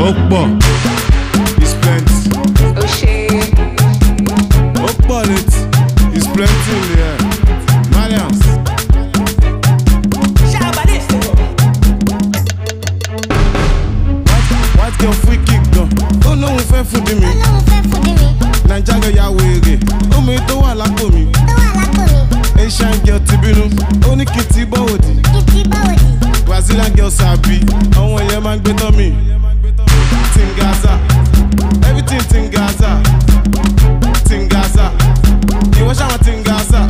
Okpo, it's plenty. Oh shit. Okpo it, it's plenty in the air. Malians. White girl free kick gan. Oh no, mo fẹ́ fún di mi. Naija girl ya wèrè. Omi tó wà lápò mi. Asian girl ti bínú. Ó ní kí n ti bọ́ òdì. Brazilian girl sabi. Àwọn yẹn máa ń gbé tán mi. Tingaza, everything Tingaza, Tingaza. Ìwọ ṣáwọn Tingaza,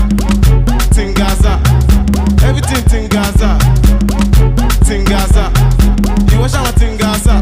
Tingaza, everything Tingaza, Tingaza. Ìwọ ṣáwọn Tingaza.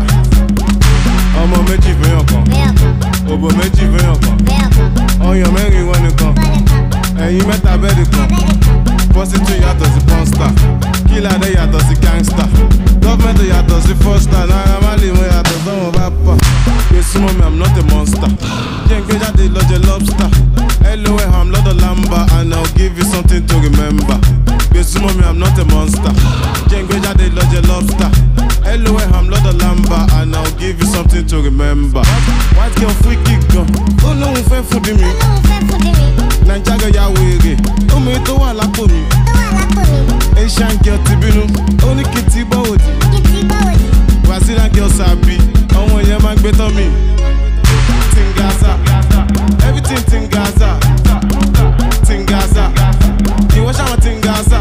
Ọmọ méjì fẹ́yàn kan, òbò méjì fẹ́yàn kan, ọyàn mẹ́rin wọ́n nìkan, ẹ̀yin mẹ́ta bẹ́ẹ̀dì kan. Prostitute yàtọ̀ sí pọ́nstà, kílà dé yàtọ̀ sí gangsta, gọ́ọ̀mẹ̀ntì yàtọ̀ sí fọ́stà, Naira Marley mo yàtọ̀ sọ́wọ́n bá pa. Gbèsùmọ̀ mi, I'm not a monster. Jẹ́ n gbé jáde lọ́jọ́ lobster. LOL, I'm lọ́dọ̀ lamba and I'll give you something to remember. Gbèsùmọ̀ mi, I'm not a monster. Jẹ́ n gbé jáde lọ́jọ́ lobster. LOL, I'm lọ́dọ̀ lamba and I'll give you something to remember. White girl free kick gan. Ó lóun fẹ́ fún di mi. Naija girl ya wèrè. Omi tó wà lápò mi. Asian girl ti bínú. Ó ní kí n ti bọ́ òdì. Brazilian girl sabi. Àwọn yẹn máa ń gbé tán mi. Tingaza, everything Tingaza, Tingaza. Ìwọ ṣáwọn Tingaza,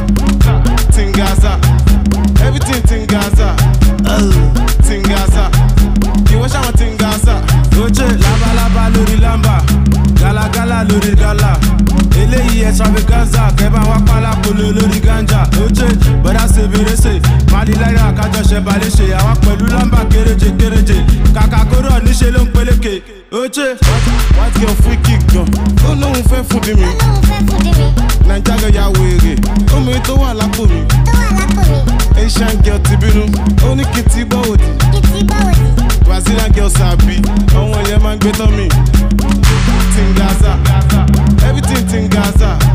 Tingaza, everything Tingaza, Tingaza. Ìwọ ṣáwọn Tingaza. Oje labalábá lórí lamba, galagala lórí gala. Eléyìí extravaganza, kẹ́bà wá pálápolo lórí ganja. Oje bọ́dá ṣe bèrèsè, Mali láyà kájọ ṣe balẹ̀ ṣe. Àwa pẹ̀lú lamba kéréje kéréje, kàkà kóró níṣẹ́ ló ń peléke. Oje white girl free kick gan. Ó lóun fẹ́ fún di mi. Naija girl ya wèrè. Omi tó wà lápò mi. Asian girl ti bínú. Ó ní kí n ti bọ́ òdì. Brazilian girl sabi. Àwọn yẹn máa ń gbé tán mi. Tingaza, everything Tingaza.